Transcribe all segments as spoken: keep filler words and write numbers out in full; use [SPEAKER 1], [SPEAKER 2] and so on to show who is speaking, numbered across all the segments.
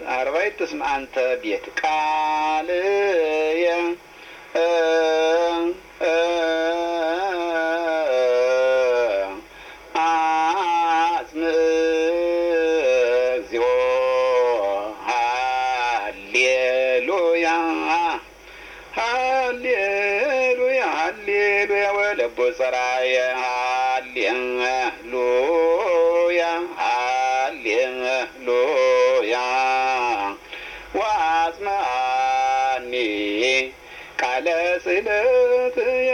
[SPEAKER 1] አርባዕት እስመ አንተ ቤት ቃልየ አጽምዕ እግዚኦ ሃሌሉያ ሃሌሉያ ሃሌሉያ ወለቦ ጸራየ ሃሌሉያ ሃሌሉያ ወአጽምዓኒ ቃለ ስእለትየ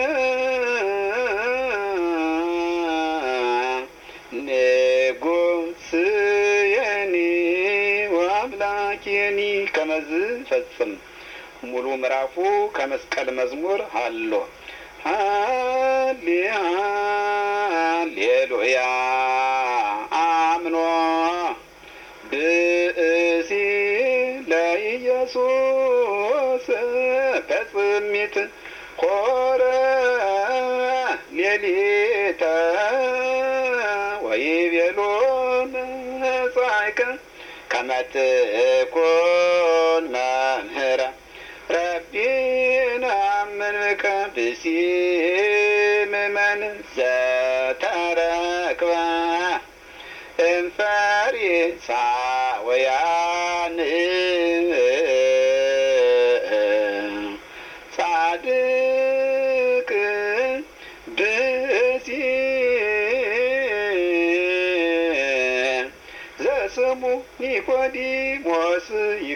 [SPEAKER 1] ንጉሥየኒ ወአምላኬኒ ከመዝ ፈጽም ሙሉ ምዕራፉ ከመስቀል መዝሙር ሃሎ ሃሌ ሃሌሉያ አምኖ ብእሲ ለኢየሱስ በጽሚት ሆረ ሌሊተ ወይቤሎ መጻእከ ከመ ትኩን መምህረ ረቢነ አምንከ ብእሲ ምእመን ዘተረክበ እምፈሪሳውያን ጻድቅ ብእሲ ዘስሙ ኒቆዲሞስ